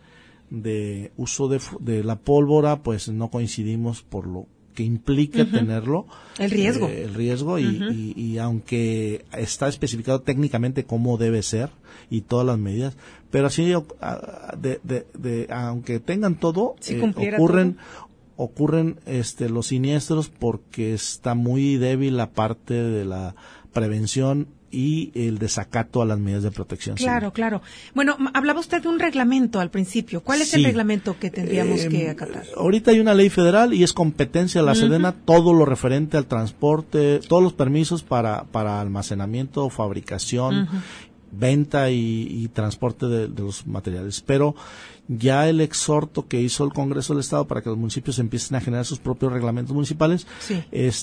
de uso de, de la pólvora, pues no coincidimos por lo que implica uh-huh. tenerlo, el riesgo, eh, el riesgo y, uh-huh. y, y aunque está especificado técnicamente cómo debe ser y todas las medidas, pero así de, de, de, aunque tengan todo, si eh, ocurren todo. ocurren este los siniestros porque está muy débil la parte de la prevención y el desacato a las medidas de protección Claro, civil. claro. Bueno, hablaba usted de un reglamento al principio. ¿Cuál es Sí. el reglamento que tendríamos Eh, que acatar? Ahorita hay una ley federal y es competencia de la Ujú. Sedena todo lo referente al transporte, todos los permisos para, para almacenamiento, fabricación, Ujú. venta y, y transporte de, de los materiales. Pero ya el exhorto que hizo el Congreso del Estado para que los municipios empiecen a generar sus propios reglamentos municipales, Sí.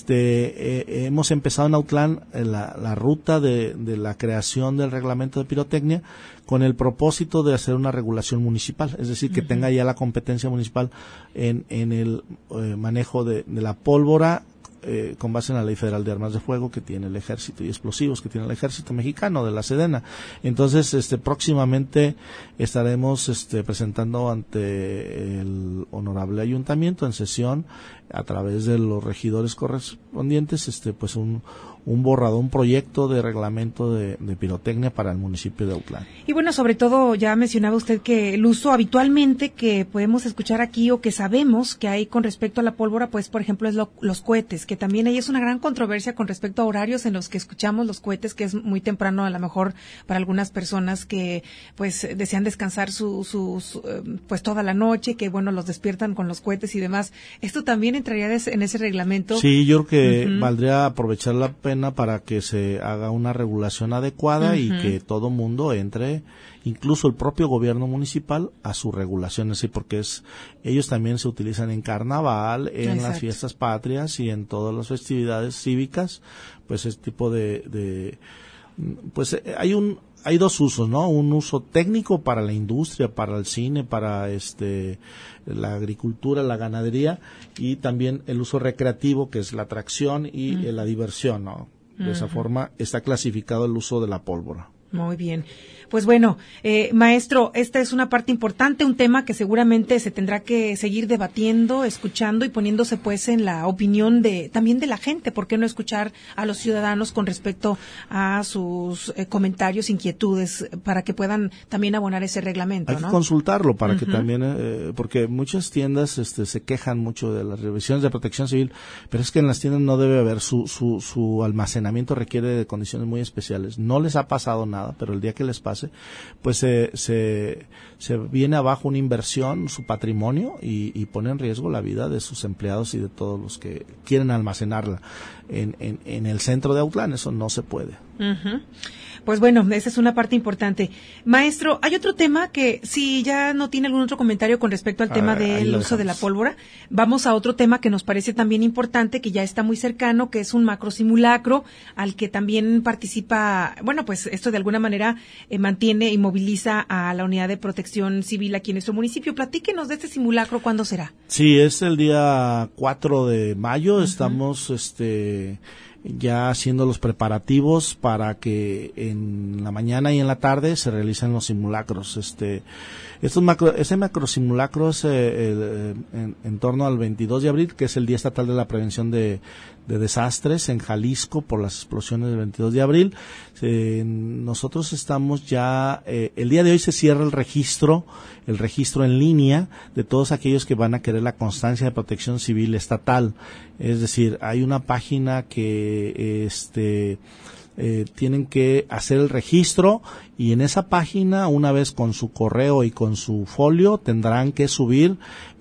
este eh, hemos empezado en Autlán eh, la, la ruta de, de la creación del reglamento de pirotecnia con el propósito de hacer una regulación municipal, es decir, que Ujú. tenga ya la competencia municipal en, en el eh, manejo de, de la pólvora, eh, con base en la Ley Federal de Armas de Fuego que tiene el Ejército y explosivos que tiene el Ejército Mexicano de la Sedena. Entonces, este próximamente estaremos este presentando ante el honorable ayuntamiento en sesión a través de los regidores correspondientes este pues un un borrador, un proyecto de reglamento de, de pirotecnia para el municipio de Autlán. Y bueno, sobre todo, ya mencionaba usted que el uso habitualmente que podemos escuchar aquí o que sabemos que hay con respecto a la pólvora, pues, por ejemplo, es lo, los cohetes, que también ahí es una gran controversia con respecto a horarios en los que escuchamos los cohetes, que es muy temprano a lo mejor para algunas personas que, pues, desean descansar su, su, su eh, pues, toda la noche, que, bueno, los despiertan con los cohetes y demás. ¿Esto también entraría des, en ese reglamento? Sí, yo creo que Uh-huh. valdría aprovechar la pena para que se haga una regulación adecuada Uh-huh. y que todo mundo entre, incluso el propio gobierno municipal, a su regulación, así porque es ellos también se utilizan en carnaval, en Exacto. las fiestas patrias y en todas las festividades cívicas, pues este tipo de, de pues eh, hay un hay dos usos, ¿no? Un uso técnico para la industria, para el cine, para este la agricultura, la ganadería y también el uso recreativo, que es la atracción y Uh-huh. eh, la diversión, ¿no? De esa Ujú. forma está clasificado el uso de la pólvora. Muy bien. Pues bueno, eh, maestro, esta es una parte importante, un tema que seguramente se tendrá que seguir debatiendo, escuchando y poniéndose pues en la opinión de también de la gente. ¿Por qué no escuchar a los ciudadanos con respecto a sus eh, comentarios, inquietudes, para que puedan también abonar ese reglamento, Hay ¿no? que consultarlo para que Ujú. también, eh, porque muchas tiendas este, se quejan mucho de las revisiones de protección civil, pero es que en las tiendas no debe haber, su, su, su almacenamiento requiere de condiciones muy especiales. No les ha pasado nada, pero el día que les pase, pues se, se, se viene abajo una inversión, su patrimonio, y, y pone en riesgo la vida de sus empleados y de todos los que quieren almacenarla en, en, en el centro de Autlán. Eso no se puede. Ujú. Pues bueno, esa es una parte importante. Maestro, hay otro tema que si ya no tiene algún otro comentario con respecto al Ah, tema ahí del lo uso de la dejamos. pólvora, vamos a otro tema que nos parece también importante, que ya está muy cercano, que es un macro simulacro al que también participa, bueno, pues esto de alguna manera eh, mantiene y moviliza a la Unidad de Protección Civil aquí en nuestro municipio. Platíquenos de este simulacro, ¿cuándo será? Sí, es el día cuatro de mayo. Uh-huh. Estamos este ya haciendo los preparativos para que en la mañana y en la tarde se realicen los simulacros. Este, estos macro, ese macro simulacro es eh, el, en, en torno al veintidós de abril, que es el Día Estatal de la Prevención de, de Desastres en Jalisco por las explosiones del veintidós de abril. Eh, nosotros estamos ya, eh, el día de hoy se cierra el registro, el registro en línea de todos aquellos que van a querer la constancia de protección civil estatal. Es decir, hay una página que este eh, tienen que hacer el registro y en esa página, una vez con su correo y con su folio, tendrán que subir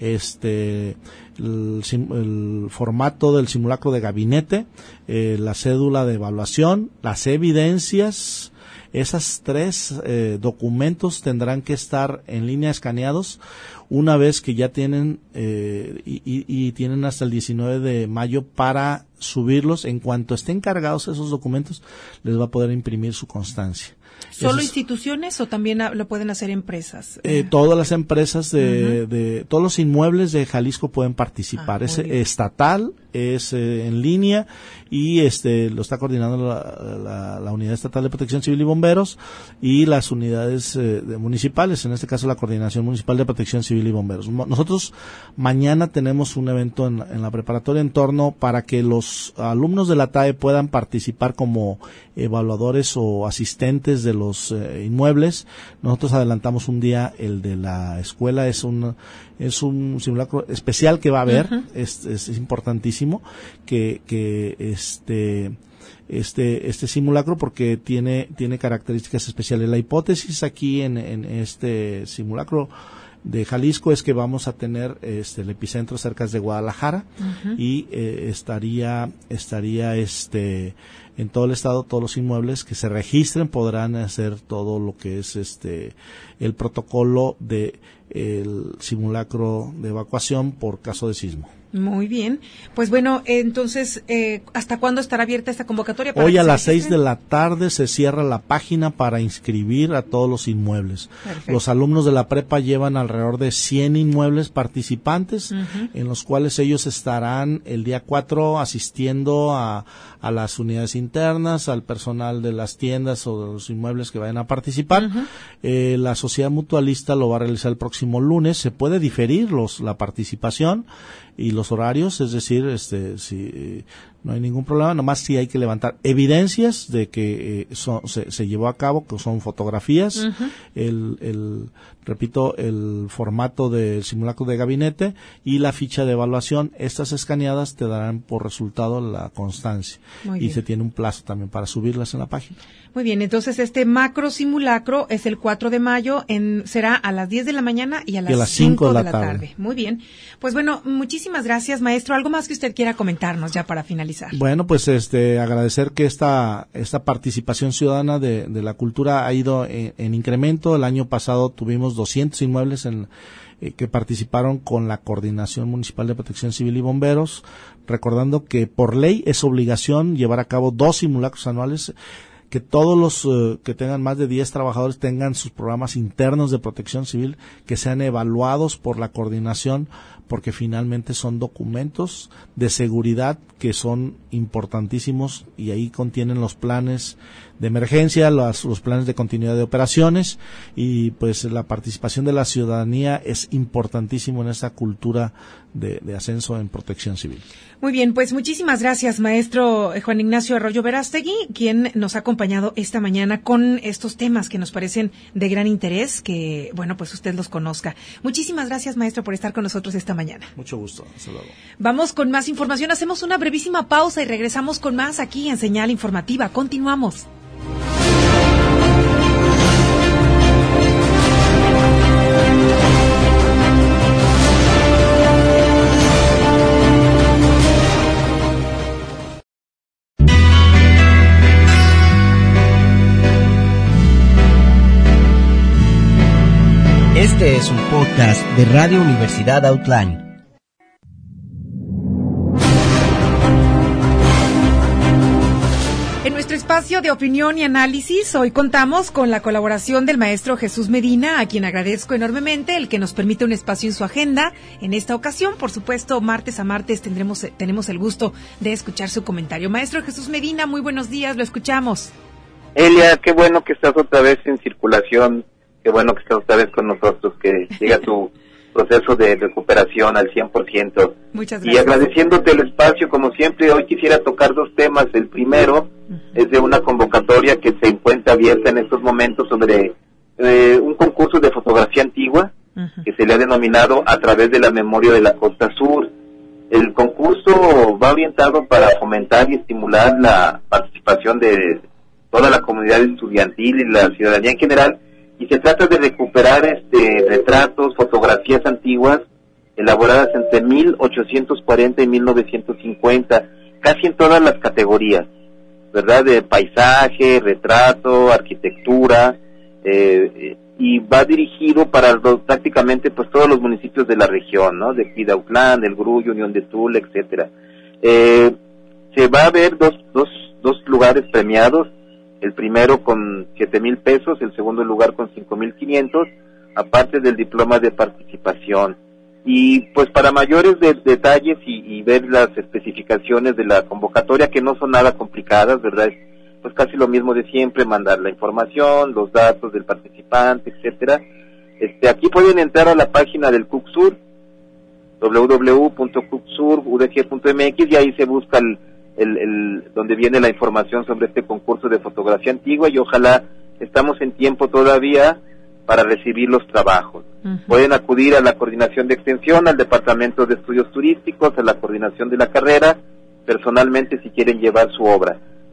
este el, el formato del simulacro de gabinete, eh, la cédula de evaluación, las evidencias. Esas tres eh, documentos tendrán que estar en línea escaneados una vez que ya tienen eh, y, y, y tienen hasta el diecinueve de mayo para subirlos. En cuanto estén cargados esos documentos, les va a poder imprimir su constancia. ¿Solo Eso es, instituciones o también lo pueden hacer empresas? Eh, todas las empresas de, Uh-huh. de todos los inmuebles de Jalisco pueden participar. Ah, es muy bien. estatal, es eh, en línea y este lo está coordinando la, la, la Unidad Estatal de Protección Civil y Bomberos y las unidades eh, de municipales, en este caso la Coordinación Municipal de Protección Civil y Bomberos. Nosotros mañana tenemos un evento en, en la preparatoria en torno para que los alumnos de la T A E puedan participar como evaluadores o asistentes de los eh, inmuebles. Nosotros adelantamos un día el de la escuela, es un es un simulacro especial que va a haber. Uh-huh. es, es importantísimo que que este este este simulacro porque tiene tiene características especiales. La hipótesis aquí en, en este simulacro de Jalisco es que vamos a tener este el epicentro cerca de Guadalajara, uh-huh. y eh, estaría estaría este en todo el estado. Todos los inmuebles que se registren podrán hacer todo lo que es este el protocolo de el simulacro de evacuación por caso de sismo. Muy bien. Pues bueno, entonces, eh, ¿hasta cuándo estará abierta esta convocatoria? Para Hoy a las seis de la tarde se cierra la página para inscribir a todos los inmuebles. Perfecto. Los alumnos de la prepa llevan alrededor de cien inmuebles participantes, uh-huh. en los cuales ellos estarán el día cuatro asistiendo a, a las unidades internas, al personal de las tiendas o de los inmuebles que vayan a participar. Uh-huh. Eh, la sociedad mutualista lo va a realizar el próximo lunes. Se puede diferir los, la participación y los horarios, es decir, este, si eh, no hay ningún problema, nomás sí hay que levantar evidencias de que eh, son, se, se llevó a cabo, que son fotografías, uh-huh. el, el, repito, el formato del simulacro de gabinete y la ficha de evaluación. Estas escaneadas te darán por resultado la constancia. Muy y bien. Se tiene un plazo también para subirlas en la página. Muy bien, entonces este macro simulacro es el cuatro de mayo, en, será a las diez de la mañana y a las, y a las cinco de la, de la tarde. tarde. Muy bien. Pues bueno, muchísimas gracias, maestro. ¿Algo más que usted quiera comentarnos ya para finalizar? Bueno, pues este agradecer que esta esta participación ciudadana de, de la cultura ha ido en, en incremento. El año pasado tuvimos doscientos inmuebles en eh, que participaron con la Coordinación Municipal de Protección Civil y Bomberos, recordando que por ley es obligación llevar a cabo dos simulacros anuales, que todos los uh, que tengan más de diez trabajadores tengan sus programas internos de protección civil, que sean evaluados por la coordinación, porque finalmente son documentos de seguridad que son importantísimos y ahí contienen los planes de emergencia, los, los planes de continuidad de operaciones, y pues la participación de la ciudadanía es importantísimo en esa cultura de, de ascenso en protección civil. Muy bien, pues muchísimas gracias, maestro Juan Ignacio Arroyo Verástegui, quien nos ha acompañado esta mañana con estos temas que nos parecen de gran interés, que, bueno, pues usted los conozca. Muchísimas gracias, maestro, por estar con nosotros esta mañana. Mucho gusto. Hasta luego. Vamos con más información. Hacemos una brevísima pausa y regresamos con más aquí en Señal Informativa. Continuamos. Este es un podcast de Radio Universidad Outline. En nuestro espacio de opinión y análisis, hoy contamos con la colaboración del maestro Jesús Medina, a quien agradezco enormemente el que nos permite un espacio en su agenda. En esta ocasión, por supuesto, martes a martes tendremos, tenemos el gusto de escuchar su comentario. Maestro Jesús Medina, muy buenos días, lo escuchamos. Elia, qué bueno que estás otra vez en circulación, qué bueno que estás otra vez con nosotros, que llega tu proceso de recuperación al cien por ciento. Muchas gracias. Y agradeciéndote el espacio, como siempre, hoy quisiera tocar dos temas. El primero uh-huh. es de una convocatoria que se encuentra abierta en estos momentos sobre eh, un concurso de fotografía antigua, uh-huh. que se le ha denominado A través de la memoria de la Costa Sur. El concurso va orientado para fomentar y estimular la participación de toda la comunidad estudiantil y la ciudadanía en general, y se trata de recuperar este retratos, fotografías antiguas elaboradas entre mil ochocientos cuarenta y mil novecientos cincuenta, casi en todas las categorías, ¿verdad? De paisaje, retrato, arquitectura, eh, y va dirigido para los, prácticamente pues todos los municipios de la región, ¿no? De aquí de Autlán, del Grullo, Unión de Tula, etcétera. Eh, se va a ver dos, dos, dos lugares premiados. El primero con siete mil pesos, el segundo lugar con cinco mil quinientos, aparte del diploma de participación. Y pues para mayores de, detalles y, y ver las especificaciones de la convocatoria, que no son nada complicadas, ¿verdad? Es pues casi lo mismo de siempre, mandar la información, los datos del participante, etcétera. Este, aquí pueden entrar a la página del CUCSUR, doble u doble u doble u punto cucsur u d g punto m x, y ahí se busca el El, el, donde viene la información sobre este concurso de fotografía antigua, y ojalá estamos en tiempo todavía para recibir los trabajos. Uh-huh. Pueden acudir a la coordinación de extensión, al departamento de estudios turísticos, a la coordinación de la carrera, personalmente si quieren llevar su obra.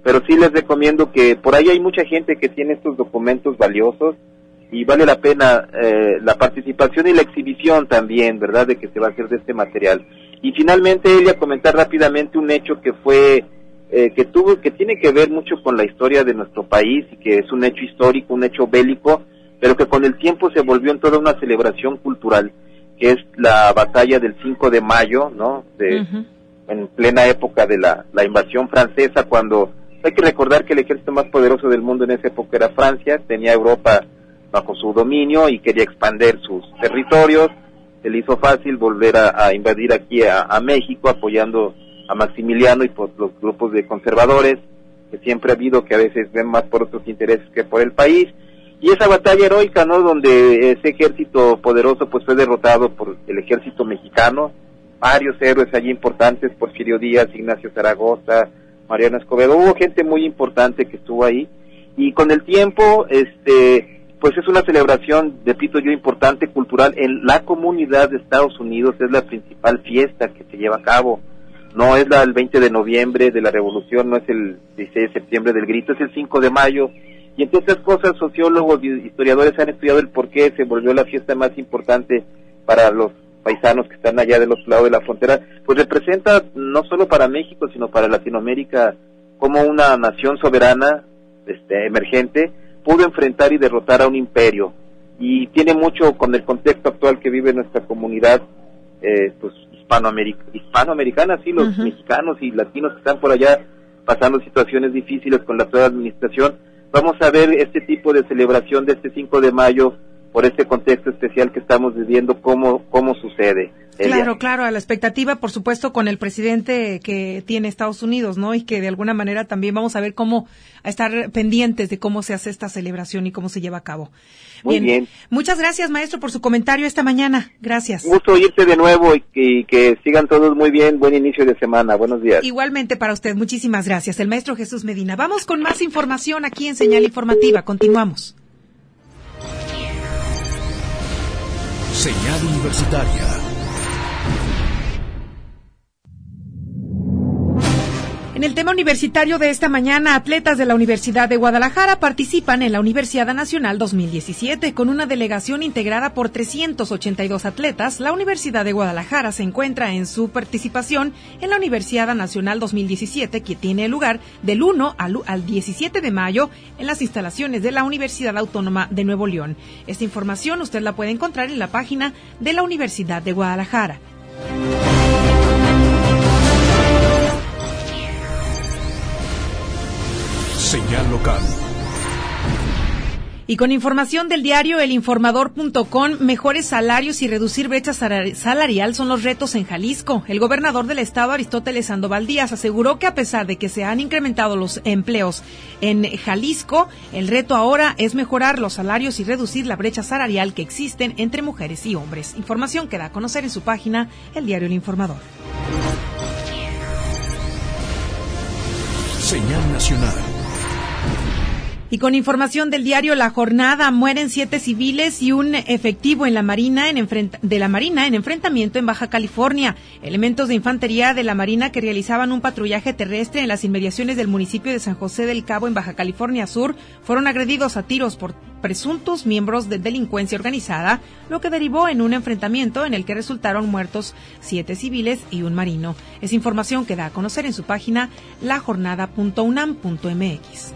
pero sí les recomiendo que por ahí hay mucha gente que tiene estos documentos valiosos y vale la pena eh, la participación y la exhibición también, ¿verdad?, de que se va a hacer de este material. Y finalmente, Elia, comentar rápidamente un hecho que fue, eh, que tuvo, que tiene que ver mucho con la historia de nuestro país y que es un hecho histórico, un hecho bélico, pero que con el tiempo se volvió en toda una celebración cultural, que es la batalla del cinco de mayo, ¿no?, de, uh-huh. en plena época de la, la invasión francesa, cuando hay que recordar que el ejército más poderoso del mundo en esa época era Francia, tenía Europa bajo su dominio y quería expandir sus territorios. Se le hizo fácil volver a, a invadir aquí a, a México, apoyando a Maximiliano y por los grupos de conservadores, que siempre ha habido, que a veces ven más por otros intereses que por el país. Y esa batalla heroica, ¿no?, donde ese ejército poderoso pues fue derrotado por el ejército mexicano, varios héroes allí importantes, Porfirio Díaz, Ignacio Zaragoza, Mariano Escobedo, hubo gente muy importante que estuvo ahí, y con el tiempo, este, pues es una celebración, repito yo, importante, cultural, en la comunidad de Estados Unidos, es la principal fiesta que se lleva a cabo, no es la el veinte de noviembre de la Revolución, no es el dieciséis de septiembre del grito, es el cinco de mayo, y entre otras cosas, sociólogos y historiadores han estudiado el por qué se volvió la fiesta más importante para los paisanos que están allá del otro lado de la frontera, pues representa no solo para México, sino para Latinoamérica, como una nación soberana, este, emergente, pudo enfrentar y derrotar a un imperio, y tiene mucho con el contexto actual que vive nuestra comunidad, eh, pues hispanoameric- hispanoamericana, sí, los uh-huh. mexicanos y latinos que están por allá pasando situaciones difíciles con la actual administración. Vamos a ver este tipo de celebración de este cinco de mayo, por este contexto especial que estamos viviendo, cómo, cómo sucede. Elia. Claro, claro, a la expectativa, por supuesto, con el presidente que tiene Estados Unidos, ¿no? Y que de alguna manera también vamos a ver cómo, a estar pendientes de cómo se hace esta celebración y cómo se lleva a cabo. Muy bien. bien. Muchas gracias, maestro, por su comentario esta mañana. Gracias. Un gusto oírte de nuevo y, y que sigan todos muy bien. Buen inicio de semana. Buenos días. Igualmente para usted. Muchísimas gracias. El maestro Jesús Medina. Vamos con más información aquí en Señal Informativa. Continuamos. Señal Universitaria. En el tema universitario de esta mañana, atletas de la Universidad de Guadalajara participan en la Universiada Nacional dos mil diecisiete. Con una delegación integrada por trescientos ochenta y dos atletas, la Universidad de Guadalajara se encuentra en su participación en la Universiada Nacional dos mil diecisiete, que tiene lugar del uno al diecisiete de mayo en las instalaciones de la Universidad Autónoma de Nuevo León. Esta información usted la puede encontrar en la página de la Universidad de Guadalajara. Señal local. Y con información del diario el informador punto com, mejores salarios y reducir brecha salarial son los retos en Jalisco. El gobernador del estado, Aristóteles Sandoval Díaz, aseguró que a pesar de que se han incrementado los empleos en Jalisco, el reto ahora es mejorar los salarios y reducir la brecha salarial que existen entre mujeres y hombres. Información que da a conocer en su página el diario El Informador. Señal nacional. Y con información del diario La Jornada, mueren siete civiles y un efectivo en la Marina en enfrenta- de la Marina en enfrentamiento en Baja California. Elementos de infantería de la Marina que realizaban un patrullaje terrestre en las inmediaciones del municipio de San José del Cabo en Baja California Sur fueron agredidos a tiros por presuntos miembros de delincuencia organizada, lo que derivó en un enfrentamiento en el que resultaron muertos siete civiles y un marino. Es información que da a conocer en su página la jornada punto unam punto m x.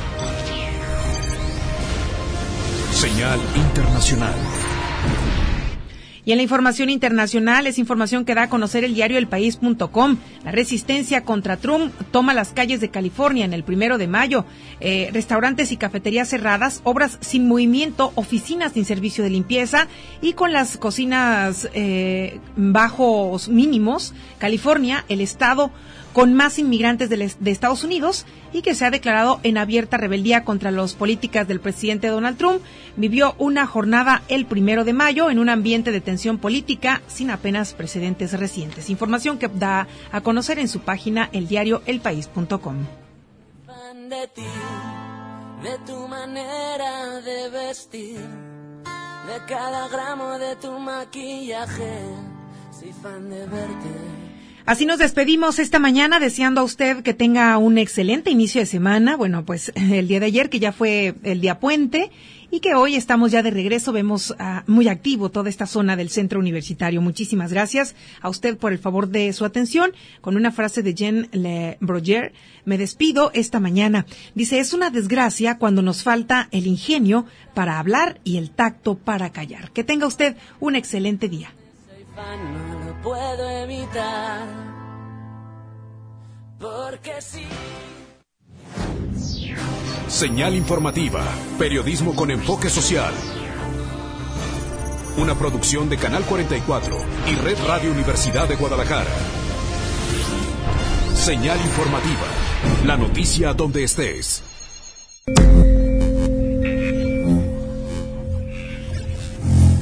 Señal internacional. Y en la información internacional es información que da a conocer el diario el país punto com. La resistencia contra Trump toma las calles de California en el primero de mayo. Eh, restaurantes y cafeterías cerradas, obras sin movimiento, oficinas sin servicio de limpieza y con las cocinas eh, bajos mínimos. California, el estado con más inmigrantes de, de Estados Unidos y que se ha declarado en abierta rebeldía contra las políticas del presidente Donald Trump, vivió una jornada el primero de mayo en un ambiente de tensión política sin apenas precedentes recientes. Información que da a conocer en su página el diario el país punto com. Fan de ti, de tu manera de vestir, de cada gramo de tu maquillaje, soy fan de verte. Así nos despedimos esta mañana, deseando a usted que tenga un excelente inicio de semana. Bueno, pues el día de ayer, que ya fue el día puente, y que hoy estamos ya de regreso, vemos uh, muy activo toda esta zona del centro universitario. Muchísimas gracias a usted por el favor de su atención. Con una frase de Jean Le Broglie, me despido esta mañana. Dice, es una desgracia cuando nos falta el ingenio para hablar y el tacto para callar. Que tenga usted un excelente día. No lo puedo evitar, porque sí. Señal informativa, periodismo con enfoque social. Una producción de Canal cuarenta y cuatro y Red Radio Universidad de Guadalajara. Señal informativa, la noticia donde estés.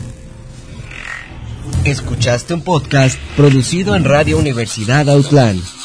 Escuchaste un podcast producido en Radio Universidad Autlán.